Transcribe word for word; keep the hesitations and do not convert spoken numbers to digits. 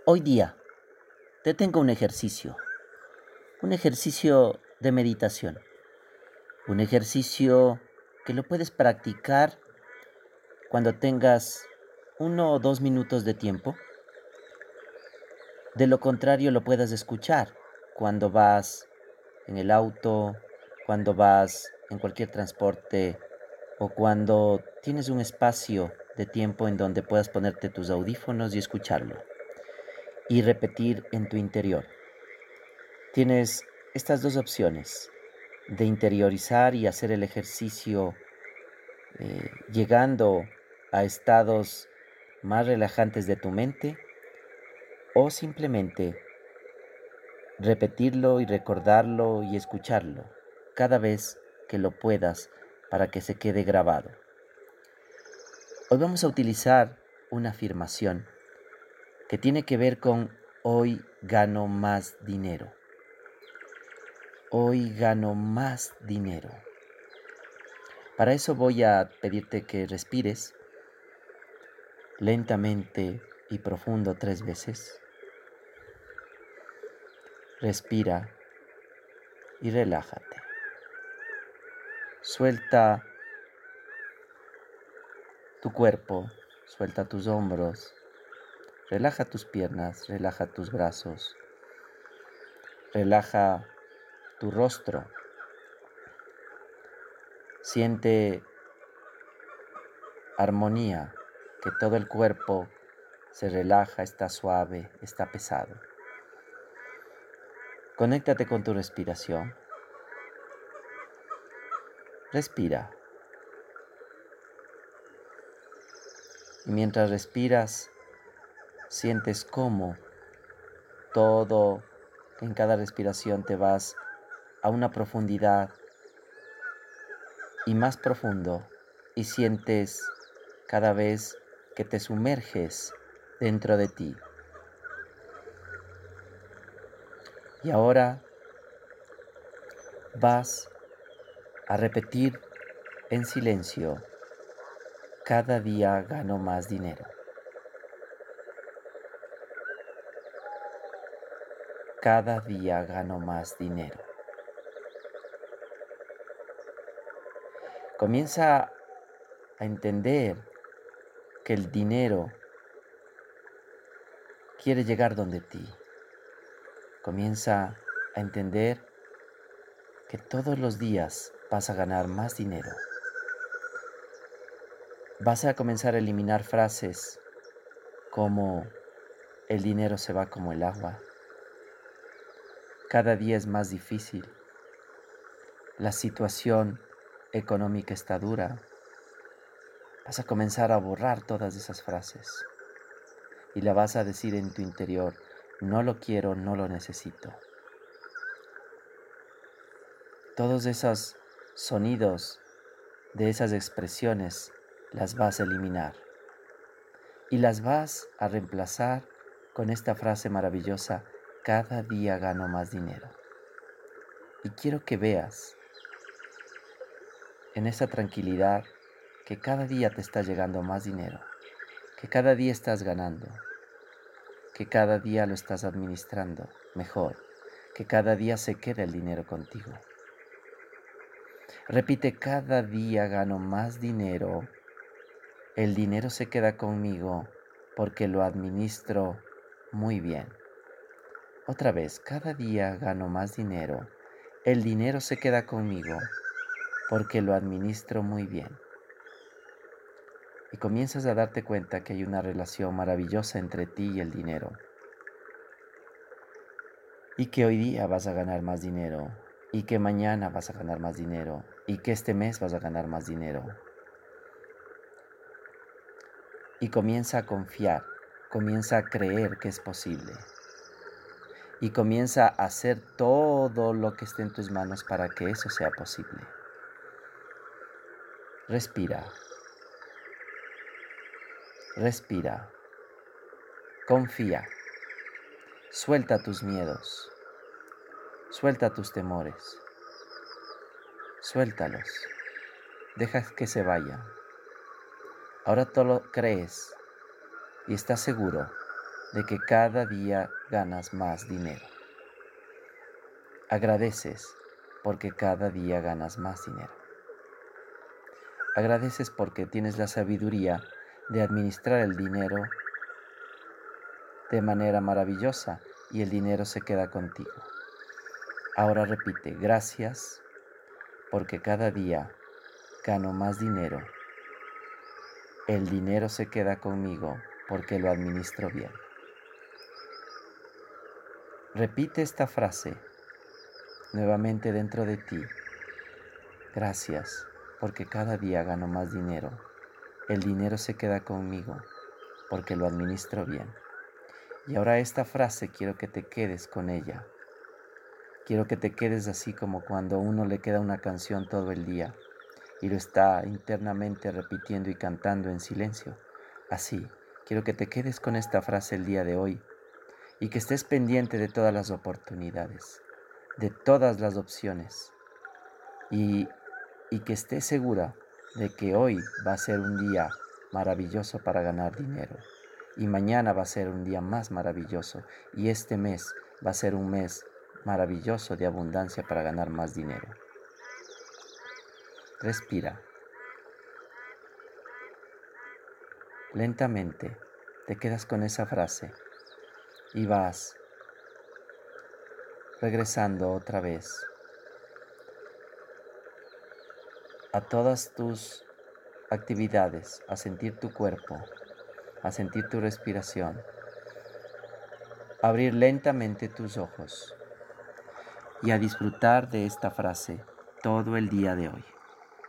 Hoy día te tengo un ejercicio, un ejercicio de meditación, un ejercicio que lo puedes practicar cuando tengas uno o dos minutos de tiempo. De lo contrario, lo puedas escuchar cuando vas en el auto, cuando vas en cualquier transporte o cuando tienes un espacio de tiempo en donde puedas ponerte tus audífonos y escucharlo y repetir en tu interior. Tienes estas dos opciones de interiorizar y hacer el ejercicio eh, llegando a estados más relajantes de tu mente o simplemente repetirlo y recordarlo y escucharlo cada vez que lo puedas para que se quede grabado. Hoy vamos a utilizar una afirmación que tiene que ver con hoy gano más dinero. Hoy gano más dinero. Para eso voy a pedirte que respires lentamente y profundo tres veces. Respira y relájate. Suelta tu cuerpo, suelta tus hombros, relaja tus piernas, relaja tus brazos, relaja tu rostro. Siente armonía, que todo el cuerpo se relaja, está suave, está pesado. Conéctate con tu respiración. Respira. Y mientras respiras, sientes cómo todo, en cada respiración te vas a una profundidad y más profundo y sientes cada vez que te sumerges dentro de ti. Y ahora vas a repetir en silencio: cada día gano más dinero. Cada día gano más dinero. Comienza a entender que el dinero quiere llegar donde ti. Comienza a entender que todos los días vas a ganar más dinero. Vas a comenzar a eliminar frases como el dinero se va como el agua. Cada día es más difícil. La situación económica está dura. Vas a comenzar a borrar todas esas frases y la vas a decir en tu interior: no lo quiero, no lo necesito. Todos esos sonidos de esas expresiones las vas a eliminar y las vas a reemplazar con esta frase maravillosa: cada día gano más dinero. Y quiero que veas en esa tranquilidad que cada día te está llegando más dinero, que cada día estás ganando, que cada día lo estás administrando mejor, que cada día se queda el dinero contigo. Repite: cada día gano más dinero, el dinero se queda conmigo porque lo administro muy bien. Otra vez: cada día gano más dinero, el dinero se queda conmigo porque lo administro muy bien. Y comienzas a darte cuenta que hay una relación maravillosa entre ti y el dinero. Y que hoy día vas a ganar más dinero, y que mañana vas a ganar más dinero, y que este mes vas a ganar más dinero. Y comienza a confiar, comienza a creer que es posible. Y comienza a hacer todo lo que esté en tus manos para que eso sea posible. Respira. Respira. Confía. Suelta tus miedos. Suelta tus temores. Suéltalos. Deja que se vayan. Ahora todo lo crees y estás seguro de que cada día ganas más dinero. Agradeces porque cada día ganas más dinero. Agradeces porque tienes la sabiduría de administrar el dinero de manera maravillosa y el dinero se queda contigo. Ahora repite, gracias porque cada día gano más dinero. El dinero se queda conmigo porque lo administro bien. Repite esta frase nuevamente dentro de ti. Gracias porque cada día gano más dinero. El dinero se queda conmigo porque lo administro bien. Y ahora esta frase quiero que te quedes con ella. Quiero que te quedes así como cuando a uno le queda una canción todo el día y lo está internamente repitiendo y cantando en silencio. Así, quiero que te quedes con esta frase el día de hoy y que estés pendiente de todas las oportunidades, de todas las opciones y, y que estés segura de que hoy va a ser un día maravilloso para ganar dinero y mañana va a ser un día más maravilloso y este mes va a ser un mes maravilloso de abundancia para ganar más dinero. Respira. Lentamente te quedas con esa frase y vas regresando otra vez a todas tus actividades, a sentir tu cuerpo, a sentir tu respiración, a abrir lentamente tus ojos y a disfrutar de esta frase todo el día de hoy.